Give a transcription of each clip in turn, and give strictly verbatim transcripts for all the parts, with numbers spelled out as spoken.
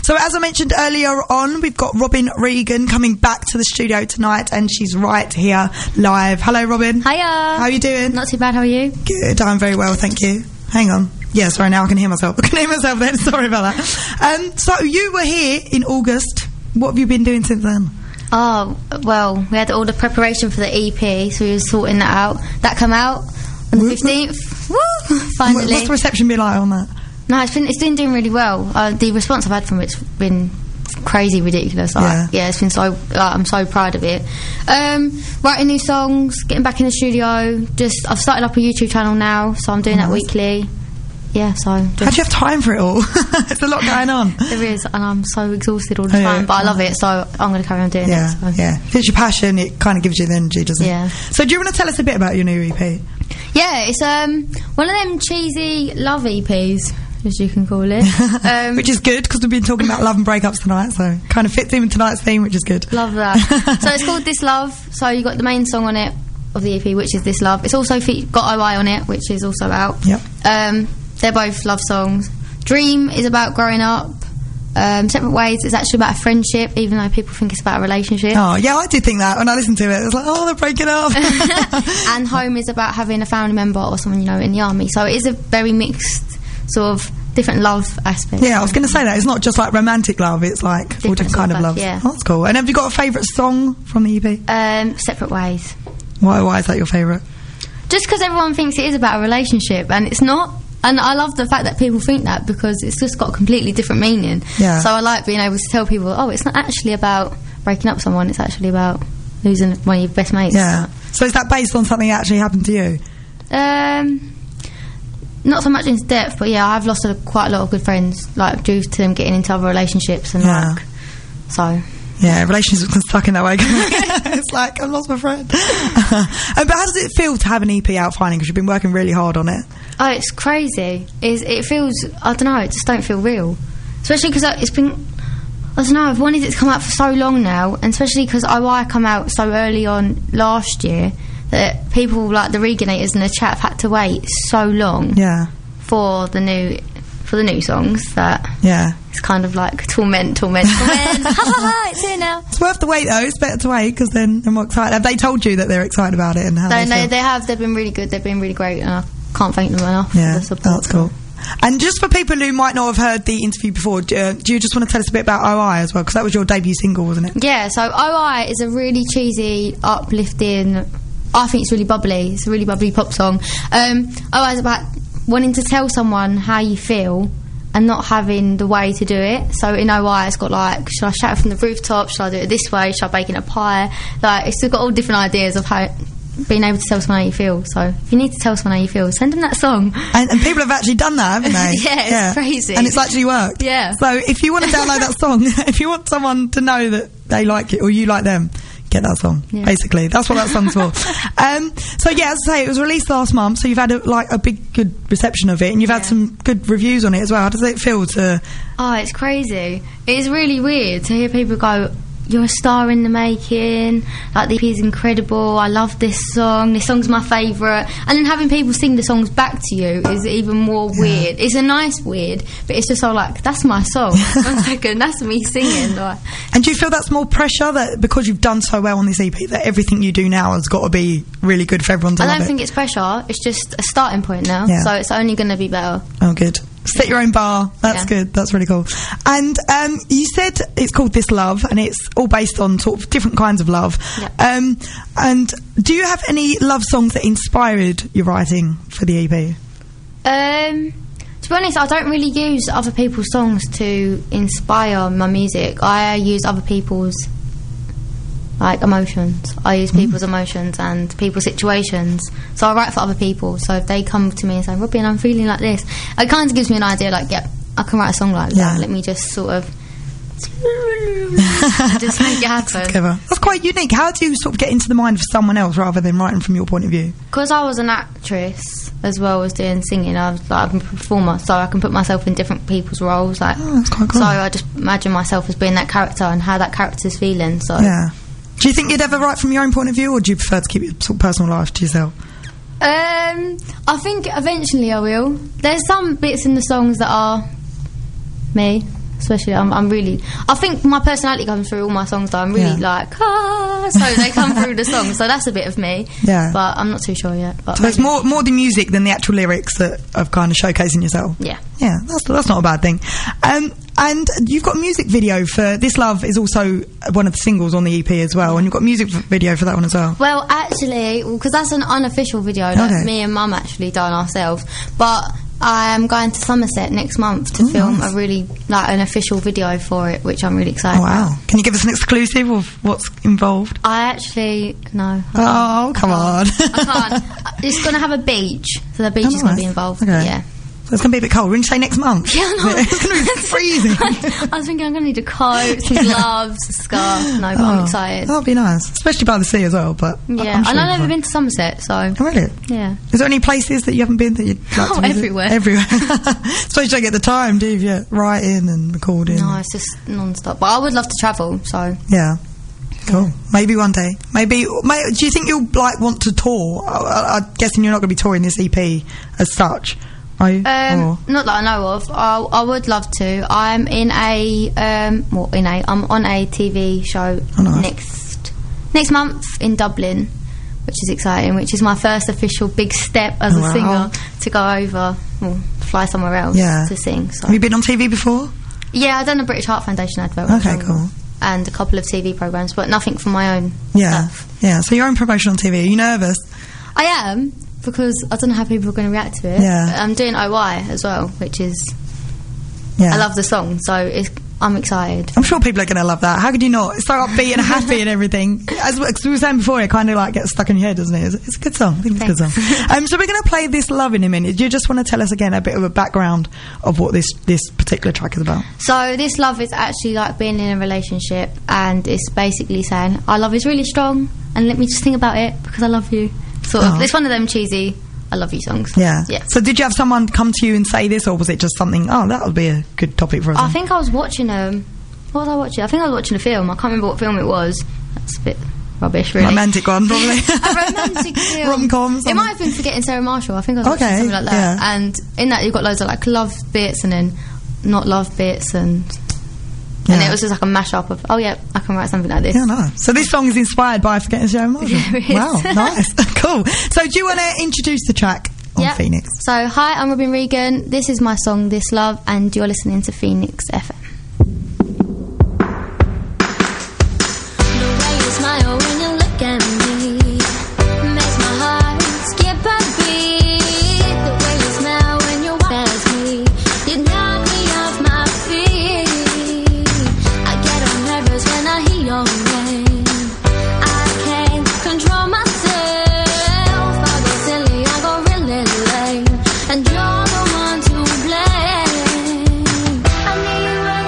So as I mentioned earlier on, we've got Robin Regan coming back to the studio tonight, and she's right here live. Hello, Robin. Hiya. How are you doing? Not too bad, how are you? Good, I'm very well, thank you. Hang on. Yeah, sorry, now I can hear myself. I can hear myself then, sorry about that. Um, so you were here in August. What have you been doing since then? Oh, well, we had all the preparation for the E P, so we were sorting that out. That come out on the fifteenth. Woo! Finally. What's the reception been like on that? No, it's been it's been doing really well. Uh, the response I've had from it's been crazy, ridiculous. Like, yeah. yeah, it's been so. Like, I'm so proud of it. Um, writing new songs, getting back in the studio. Just I've started up a YouTube channel now, so I'm doing oh, that nice. weekly. Yeah, so. How do you have time for it all? There's a lot going on. There is, and I'm so exhausted all the oh, time, yeah. but I love it, so I'm going to carry on doing yeah, it. So. Yeah, if it's your passion, it kind of gives you the energy, doesn't yeah. it? So, do you want to tell us a bit about your new E P? Yeah, it's um one of them cheesy love E Ps, as you can call it. Um, which is good, because we've been talking about love and breakups tonight, so kind of fits in with tonight's theme, which is good. Love that. So it's called This Love. So you got the main song on it of the E P, which is This Love. It's also fe- got O I on it, which is also out. Yep. Um, they're both love songs. Dream is about growing up. Um, Separate Ways is actually about a friendship, even though people think it's about a relationship. Oh, yeah, I did think that when I listened to it. It was like, oh, they're breaking up. And Home is about having a family member or someone you know in the army. So it is a very mixed sort of different love aspect. Yeah, I was going to say that. It's not just like romantic love, it's like different all different kind of love. Yeah. Oh, that's cool. And have you got a favourite song from the E P? Um, Separate Ways. Why, why is that your favourite? Just because everyone thinks it is about a relationship, and it's not. And I love the fact that people think that, because it's just got a completely different meaning. Yeah. So I like being able to tell people, oh, it's not actually about breaking up with someone, it's actually about losing one of your best mates. Yeah. So is that based on something that actually happened to you? Um, not so much in depth, but yeah, I've lost a, quite a lot of good friends, like due to them getting into other relationships and yeah. like, so. Yeah, relationships can stuck in that way. It's like, I've lost my friend. But how does it feel to have an E P out finally? Because you've been working really hard on it. Oh, it's crazy. It's, it feels, I don't know, it just don't feel real. Especially because it's been, I don't know, I've wanted it to come out for so long now, and especially because O I come out so early on last year that people like the Reganators in the chat have had to wait so long yeah. for the new for the new songs that yeah. it's kind of like torment, torment, torment. Ha ha ha! It's here now. It's worth the wait though. It's better to wait, because then they're more excited. Have they told you that they're excited about it and how So, they no, feel? they have. They've been really good. They've been really great, and I can't thank them enough yeah, for the support. That's cool. And just for people who might not have heard the interview before, do, uh, do you just want to tell us a bit about O I as well? Because that was your debut single, wasn't it? Yeah, so O I is a really cheesy, uplifting, I think it's really bubbly, it's a really bubbly pop song. Um, O I is about wanting to tell someone how you feel and not having the way to do it. So in O I it's got like, should I shout from the rooftop, should I do it this way, should I bake in a pie? Like, it's got all different ideas of how being able to tell someone how you feel. So if you need to tell someone how you feel, send them that song. And, and people have actually done that, haven't they? Yeah, it's yeah. crazy. And it's actually worked. Yeah. So if you want to download that song, if you want someone to know that they like it or you like them, get that song. Yeah. Basically, that's what that song's for. Um, so yeah, as I say, it was released last month, so you've had a, like a big good reception of it, and you've yeah. had some good reviews on it as well. How does it feel to... Oh, it's crazy. It's really weird to hear people go, you're a star in the making, like the E P is incredible, I love this song, this song's my favourite, and then having people sing the songs back to you is even more yeah. weird. It's a nice weird, but it's just all like, that's my song. One second, that's me singing. Like. And do you feel that's more pressure, that because you've done so well on this E P, that everything you do now has got to be really good for everyone to I love it? I don't think it's pressure, it's just a starting point now, yeah. so it's only going to be better. Oh, good. Set your own bar. That's yeah. good. That's really cool. And um, you said it's called This Love, and it's all based on sort of different kinds of love. Yeah. Um, and do you have any love songs that inspired your writing for the E P? Um, to be honest, I don't really use other people's songs to inspire my music. I use other people's like emotions. I use people's mm. emotions and people's situations. So I write for other people. So if they come to me and say, Robin, I'm feeling like this, it kind of gives me an idea like, yep, I can write a song like yeah. that. Let me just sort of just make it happen. That's, That's quite unique. How do you sort of get into the mind of someone else rather than writing from your point of view? Because I was an actress as well as doing singing. I was like, I'm a performer, so I can put myself in different people's roles. Like, oh, that's quite cool. So I just imagine myself as being that character and how that character's feeling. So yeah. Do you think you'd ever write from your own point of view, or do you prefer to keep your sort of personal life to yourself? Um, I think eventually I will. There's some bits in the songs that are me, especially I'm, I'm really. I think my personality comes through all my songs. Though I'm really Yeah. like ah, so they come through the songs. So that's a bit of me. Yeah. But I'm not too sure yet. But So it's more more the music than the actual lyrics that are kind of showcasing yourself. Yeah. Yeah, that's that's not a bad thing. Um, and you've got a music video for This Love is also one of the singles on the E P as well, and you've got a music v- video for that one as well. Well, actually, because that's an unofficial video that Okay. me and Mum actually done ourselves. But I am going to Somerset next month to Oh, film nice. a really like an official video for it, which I'm really excited Oh, wow. about. Can you give us an exclusive of what's involved? I actually no. I Oh, can't. come on. I can't. It's going to have a beach, so the beach Oh, is going to nice. be involved. Okay. Yeah. So it's going to be a bit cold. When you say next month? Yeah, no. It's going to be freezing. I was thinking I'm going to need a coat, some gloves, a scarf. No, but I'm Oh, excited. That'll be nice, especially by the sea as well. But I- Yeah, I'm sure and I've it'll never be been to Somerset, so fine. Oh, really? yeah. Is there any places that you haven't been that you'd like Oh, to visit? everywhere. Everywhere. Suppose you don't get the time, do you? Yeah, writing and recording. No, it's just non-stop. But I would love to travel, so Yeah. Cool. Maybe one day. Maybe. May, do you think you'll like want to tour? I, I, I'm guessing you're not going to be touring this E P as such, are you? Um, Or- not that I know of. I, I would love to. I'm in a um, well, in a I'm on a T V show Oh, nice. next next month in Dublin, which is exciting. Which is my first official big step as Oh, a wow. singer to go over, well, fly somewhere else Yeah. to sing. So Have you been on T V before? yeah, I've done a British Heart Foundation advert. when I was Okay, younger, cool. And a couple of T V programs, but nothing from my own Yeah. stuff. Yeah. So your own promotion on T V. Are you nervous? I am, because I don't know how people are going to react to it. Yeah. I'm doing O Y as well, which is Yeah. I love the song, so it's, I'm excited. I'm sure people are going to love that. How could you not? It's so upbeat and happy and everything. As, as we were saying before, it kind of like gets stuck in your head, doesn't it? It's, it's a good song. I think it's a good song. Thanks. Um, so we're going to play This Love in a minute. Do you just want to tell us again a bit of a background of what this, this particular track is about? So this love is actually like being in a relationship, and it's basically saying our love is really strong, and let me just think about it because I love you. Sort of. Oh. It's one of them cheesy I love you songs. Yeah. Yeah. So did you have someone come to you and say this, or was it just something, oh, that would be a good topic for us? I think I was watching um what was I watching? I think I was watching a film. I can't remember what film it was. That's a bit rubbish, really. Romantic one, probably. a romantic film. Rom-com, It something. might have been Forgetting Sarah Marshall. I think I was watching Okay, something like that. yeah. And in that you've got loads of like love bits and then not love bits, and Yeah. and it was just like a mashup of oh yeah, I can write something like this. Yeah, nice. So this song is inspired by Forgetting Sarah Marshall. Yeah, it is. Wow, nice. Cool. So do you want to introduce the track on Yep. Phoenix? So hi, I'm Robin Regan. This is my song This Love, and you're listening to Phoenix F M. The way you smile when you look at me makes my heart skip a beat. The way you smile when you walk past me, you knock me off my feet. I get on nervous when I hear your name. I can't control myself. I go silly, I go really lame, and you're the one to blame. I need you.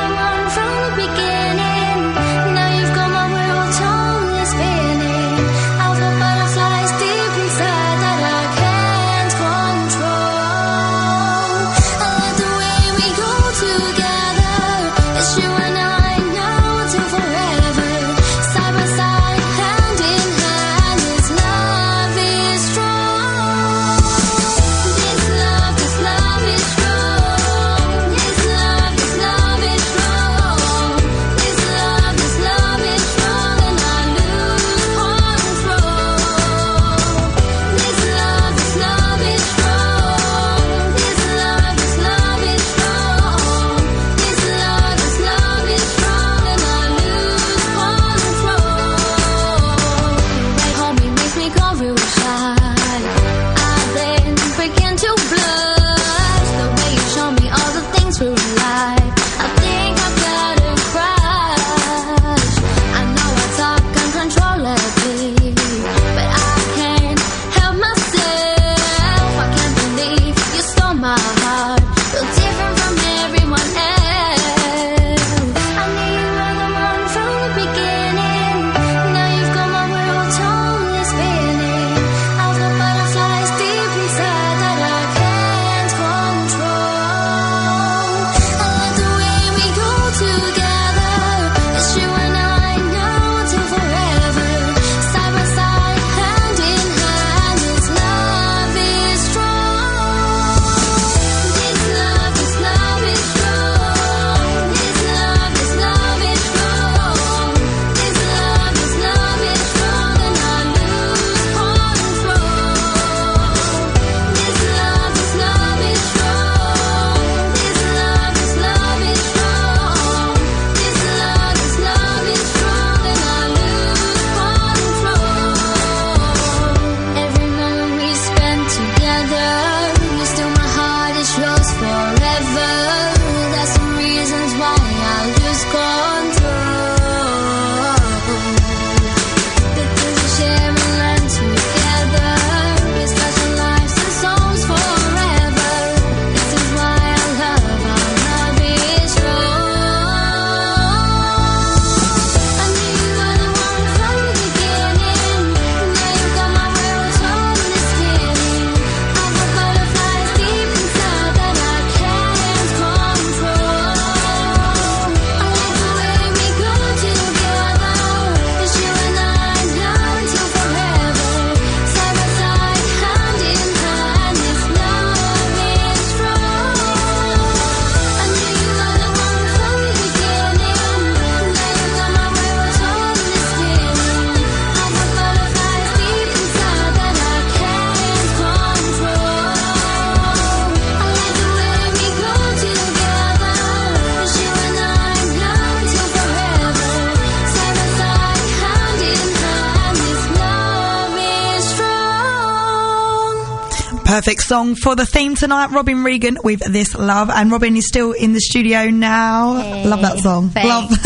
Perfect song for the theme tonight. Robin Regan with This Love. And Robin is still in the studio now. Hey, love that song. thanks. Love. Love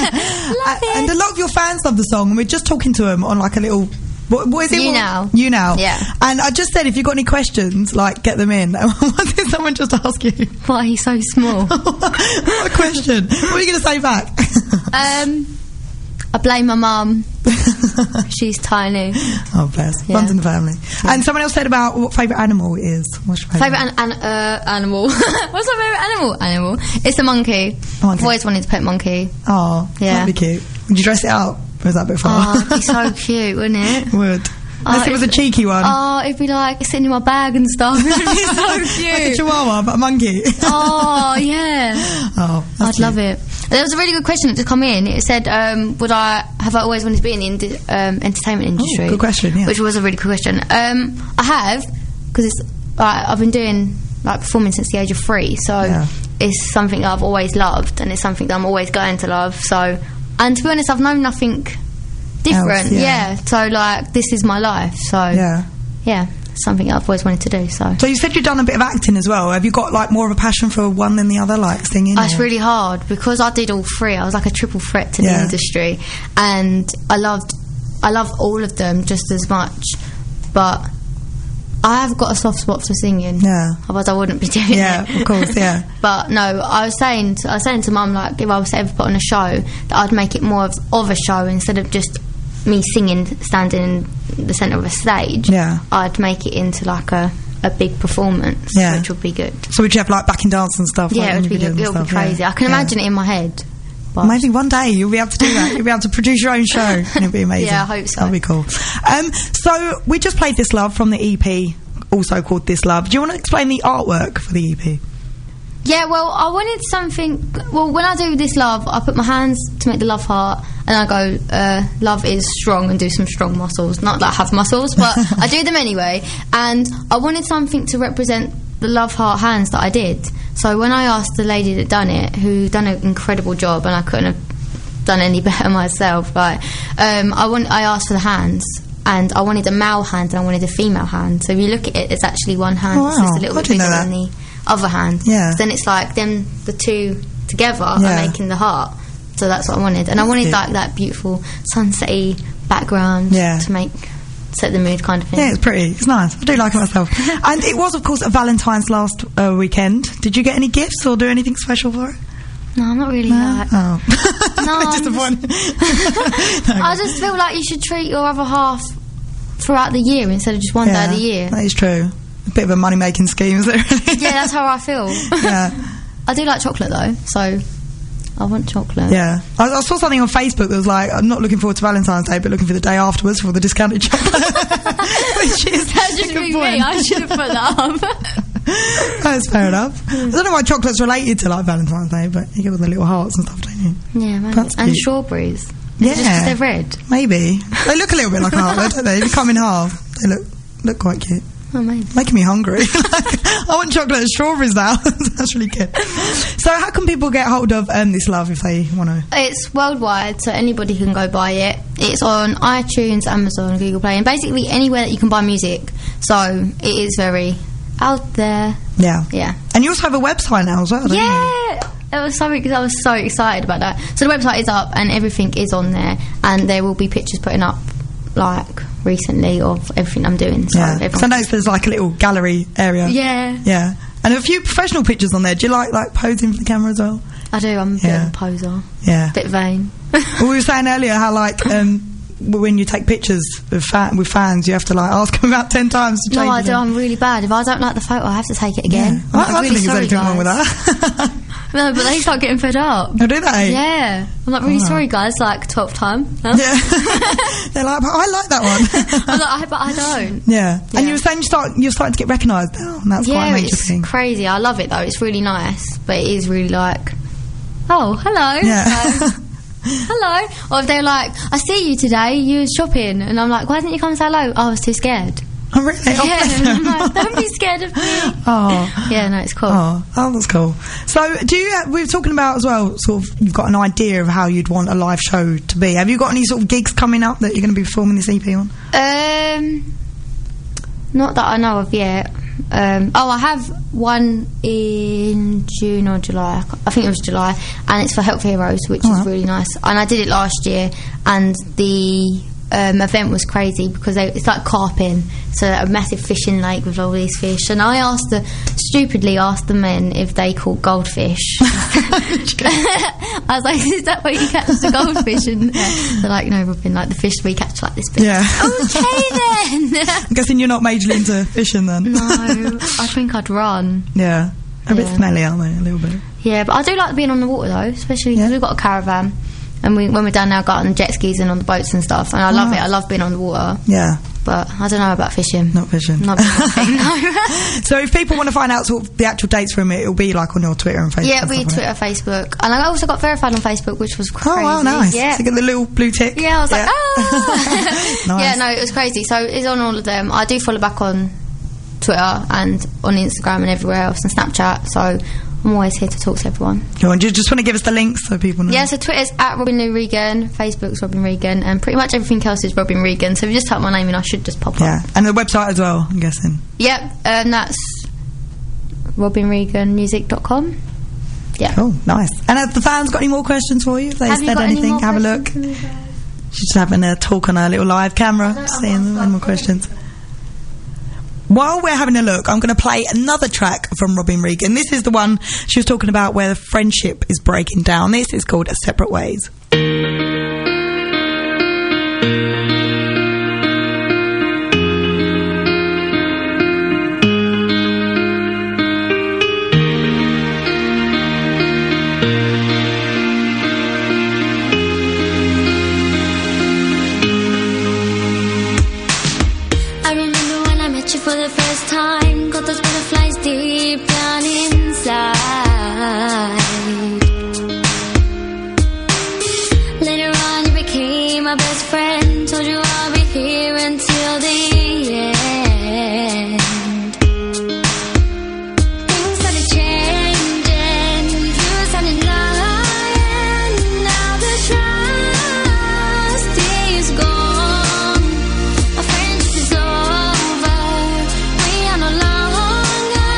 it. And a lot of your fans love the song. And we're just talking to them on like a little... What, what is it? You What- Now. You Now. Yeah. And I just said, if you've got any questions, like, get them in. What did someone just ask you? Why are you so small? What a question. What are you going to say back? um, I blame my mum. She's tiny. Oh, bless. Yeah. Runs in the family. And someone else said about what favourite animal is. What's your favourite? Favourite an- an- uh, animal. What's my favourite animal? Animal. It's a monkey. A monkey. I've always wanted to pet monkey. Oh, Yeah. that'd be cute. Would you dress it up? Or is that a bit far? Oh, it'd be so cute, wouldn't it? Would. Unless Oh, it was a it's- cheeky one. Oh, it'd be like sitting in my bag and stuff. It'd be so Like a cute. chihuahua, but a monkey. Oh, yeah. Oh, I'd that's love cute. it. There was a really good question that just come in. It said, um, "Would I have I always wanted to be in the indi- um, entertainment industry?" good question, yeah. Which was a really good question. Um, I have because it's like I've been doing like performing since the age of three, so Yeah. it's something that I've always loved, and it's something that I'm always going to love. So, and to be honest, I've known nothing different. Else, yeah. yeah. So like this is my life. So Yeah. yeah, it's something I've always wanted to do. So. So you said you've done a bit of acting as well. Have you got like more of a passion for one than the other, like singing? Oh, it's or- really hard because I did all three. I was like a triple threat to Yeah. the industry, and I loved, I love all of them just as much. But I have got a soft spot for singing. Yeah. Otherwise, I wouldn't be doing Yeah, it. of course, yeah. But no, I was saying, to, I was saying to Mum, like, if I was to ever put on a show, that I'd make it more of, of a show instead of just me singing, standing in the centre of a stage. Yeah. I'd make it into like a, a big performance, Yeah. which would be good. So would you have like backing dance and stuff? Yeah, like, it when would be, you doing it would be stuff? Yeah. crazy. I can Yeah. imagine it in my head. But Maybe one day you'll be able to do that. You'll be able to produce your own show, and it'll be amazing. Yeah, I hope so. That'll be cool. Um, so we just played This Love from the E P, also called This Love. Do you want to explain the artwork for the E P? Yeah, well, I wanted something. Well, when I do This Love, I put my hands to make the love heart, and I go, uh, love is strong, and do some strong muscles. Not that I have muscles, but I do them anyway. And I wanted something to represent the love heart hands that I did. So when I asked the lady that done it, who done an incredible job, and I couldn't have done any better myself, like, um, I want, I asked for the hands. And I wanted a male hand and I wanted a female hand. So if you look at it, it's actually one hand. Oh, It's just wow. a little I bit didn't bigger know than that. the other hand. Yeah. So then it's like them, the two together Yeah. are making the heart. So that's what I wanted. And I wanted cute. like that beautiful sunset-y background Yeah. to make, set the mood kind of thing. Yeah, it's pretty. It's nice. I do like it myself. And it was, of course, a Valentine's last uh, weekend. Did you get any gifts or do anything special for it? No, I'm not really No? like... Oh. No, I'm just- Disappointed. I just feel like you should treat your other half throughout the year instead of just one day of the year. That is true. A bit of a money-making scheme, is it really? Yeah, that's how I feel. Yeah. I do like chocolate though, so I want chocolate. Yeah. I, I saw something on Facebook that was like, I'm not looking forward to Valentine's Day, but looking for the day afterwards for the discounted chocolate. Which is That a should good be point. me. I should have put that up. That's fair enough. I don't know why chocolate's related to like Valentine's Day, but you get all the little hearts and stuff, don't you? Yeah, maybe. That's And cute. strawberries. Yeah. Just 'cause they're red. Maybe. They look a little bit like a heart, though, don't they? If you come in half, they look look quite cute. Oh, maybe. Making me hungry. I want chocolate and strawberries now. That's really good. So how can people get hold of um, This Love if they want to? It's worldwide, so anybody can go buy it. It's on iTunes, Amazon, Google Play, and basically anywhere that you can buy music. So it is very out there. Yeah. Yeah. And you also have a website now as well, don't you? Yeah! It was something because I was so excited about that. So the website is up and everything is on there, and there will be pictures putting up like recently of everything I'm doing. So Yeah. everyone- So I noticed there's like a little gallery area. yeah, Yeah. And a few professional pictures on there. Do you like like posing for the camera as well? I do. I'm a bit Yeah. of a poser, Yeah. bit vain. Well, we were saying earlier how like um, when you take pictures with, fa- with fans, you have to like ask them about ten times to change No, I do. them. I'm really bad. If I don't like the photo, I have to take it again. Yeah. I, I'm I really don't think sorry, there's anything wrong with guys. that. No, but they start getting fed up. Oh, do they? Yeah, I'm like really Oh. sorry, guys. Like twelfth time. Huh? Yeah. They're like, but I like that one. I'm like, I, but I don't. Yeah. Yeah. And you were saying you start, you're starting to get recognised now, and that's quite a Yeah, major it's thing. crazy. I love it though. It's really nice, but it is really like, oh, hello. Yeah. So, hello. Or if they're like, I see you today. You was shopping, and I'm like, why didn't you come and say hello? Oh, I was too scared. Oh, really? Oh, Yeah, bless and I'm them. like, don't be scared of me. Oh. Yeah, no, it's cool. Oh, oh, that's cool. So, do you? We were talking about as well. Sort of, you've got an idea of how you'd want a live show to be. Have you got any sort of gigs coming up that you're going to be performing this E P on? Um, not that I know of yet. Um, oh, I have one in June or July. I think it was July, and it's for Help for Heroes, which Oh, is wow. really nice. And I did it last year, and the um, event was crazy because they, it's like carping, so a massive fishing lake with all these fish. And I asked the stupidly asked the men if they caught goldfish. I was like, "Is that where you catch the goldfish?" And uh, they're like, "No, Robin, like the fish we catch like this big." Yeah. Okay then. I'm guessing you're not majorly into fishing then. No, I think I'd run. Yeah. A bit Yeah. smelly, aren't they? A little bit. Yeah, but I do like being on the water though, especially because Yeah. we've got a caravan, and we, when we're down there, I go out on jet skis and on the boats and stuff, and I love nice. it. I love being on the water, Yeah. but I don't know about fishing. Not fishing. Not my thing, no. So if people want to find out sort of the actual dates from it, it'll be like on your Twitter and Facebook. Yeah, and we stuff, Twitter, won't Facebook, and I also got verified on Facebook, which was it? crazy. Oh wow, nice. Yeah. So you get the little blue tick. Yeah, I was like, ah! Nice. Yeah, no, it was crazy. So it's on all of them. I do follow back on Twitter and on Instagram and everywhere else, and Snapchat. So I'm always here to talk to everyone. Go on, do you just want to give us the links so people know? Yeah, so Twitter's at Robin Lou Regan, Facebook's Robin Regan, and pretty much everything else is Robin Regan. So if you just type my name in, I should just pop Yeah, up. and the website as well, I'm guessing. Yep, and that's robin regan music dot com. Yeah. Cool, nice. And have the fans got any more questions for you? If they Have you said got any anything, more have a look. questions for me, guys? She's just having a talk on her little live camera, seeing them. Any more questions? While we're having a look, I'm going to play another track from Robin Regan. This is the one she was talking about where the friendship is breaking down. This is called Separate Ways. I remember when I met you for the first time. Got those butterflies deep down inside. Later on you became my best friend. Told you I'll be here until the end. Things started changing. You started lying. Now the trust is gone. Our friendship is over. We are no longer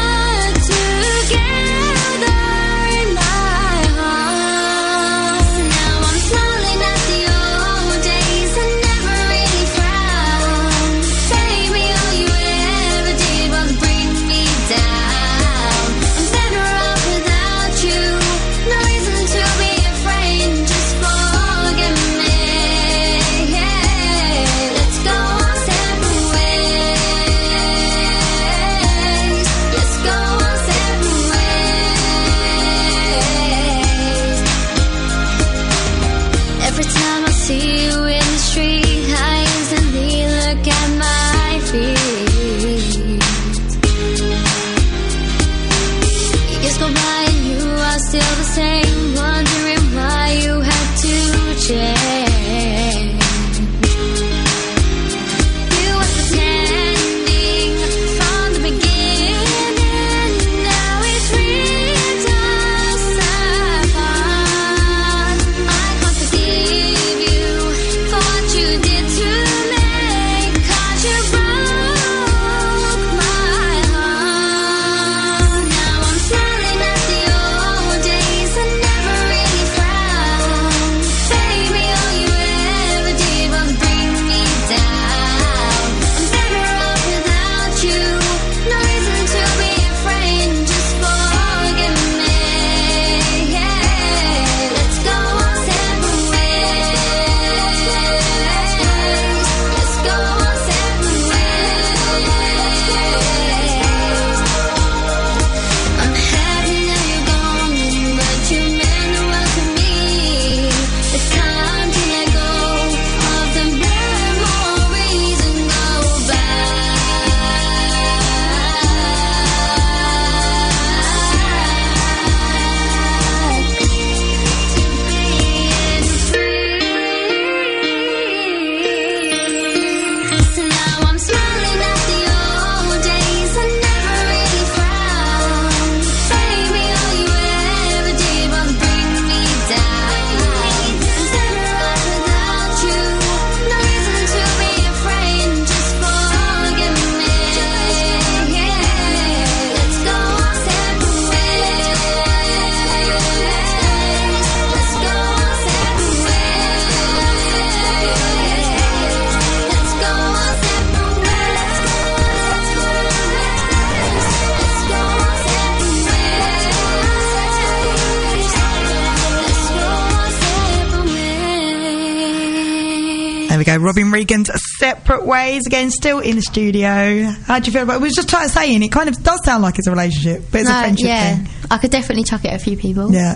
together in my heart. Now I'm smiling at the old days and never really frown. Baby, all you ever did we go. Robin Regan's Separate Ways, again, still in the studio. How do you feel about it? We were just trying to say, and it kind of does sound like it's a relationship, but it's No, a friendship yeah, thing. I could definitely chuck it at a few people. Yeah.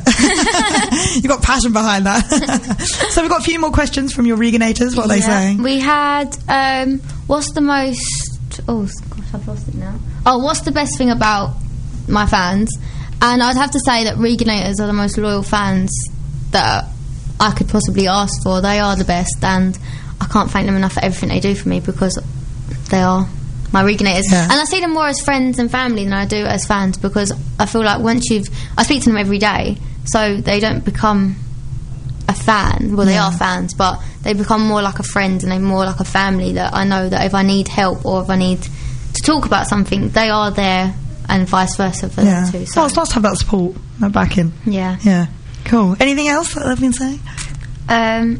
You've got passion behind that. So we've got a few more questions from your Reganators. What are they Yeah. saying? We had, um, what's the most... Oh, gosh, I've lost it now. Oh, what's the best thing about my fans? And I'd have to say that Reganators are the most loyal fans that I could possibly ask for. They are the best, and I can't thank them enough for everything they do for me, because they are my Reganators. Yeah. And I see them more as friends and family than I do as fans, because I feel like once you've... I speak to them every day, so they don't become a fan. Well, they Yeah. are fans, but they become more like a friend, and they're more like a family, that I know that if I need help or if I need to talk about something, they are there, and vice versa for Yeah. them too. So Oh, it's nice to have that support, that backing. yeah. Yeah. Cool. Anything else that they've been saying? Um,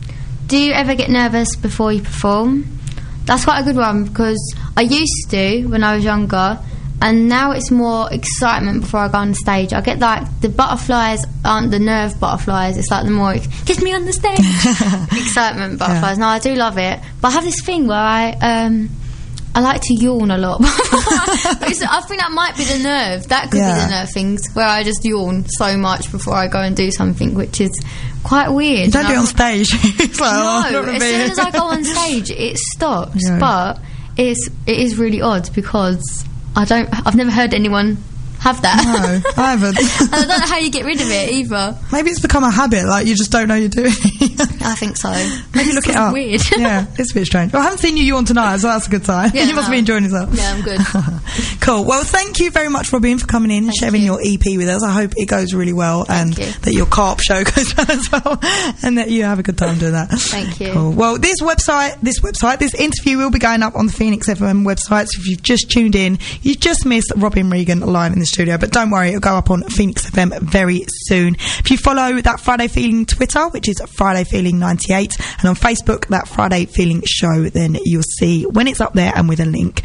do you ever get nervous before you perform? That's quite a good one, because I used to when I was younger, and now it's more excitement before I go on stage. I get like the butterflies aren't the nerve butterflies, it's like the more ex- get me on the stage excitement butterflies. Yeah. No, I do love it, but I have this thing where I um I like to yawn a lot. It's- I think that might be the nerve. That could Yeah. be the nerve things, where I just yawn so much before I go and do something, which is quite weird. You don't do it And on I'm- stage. It's like, oh, I'm no, not gonna as be soon here. as I go on stage, it stops. Yeah. But it's it is really odd, because I don't. I've never heard anyone have that. No, I haven't. And I don't know how you get rid of it either. Maybe it's become a habit, like you just don't know you're doing it. I think so. Maybe look it It's up. Weird. Yeah, it's a bit strange. Well, I haven't seen you yawn tonight, so that's a good sign. Yeah, You must no. be enjoying yourself. Yeah, I'm good. Cool. Well, thank you very much, Robin, for coming in and Thank sharing you. your E P with us. I hope it goes really well, and you. that your carp show goes well as well, and that you have a good time doing that. Thank you. Cool. Well, this website, this website, this interview will be going up on the Phoenix F M website. So if you've just tuned in, you just missed Robin Regan live in the studio. But don't worry, it'll go up on Phoenix F M very soon. If you follow That Friday Feeling Twitter, which is Friday Feeling ninety-eight, and on Facebook, That Friday Feeling Show, then you'll see when it's up there and with a link.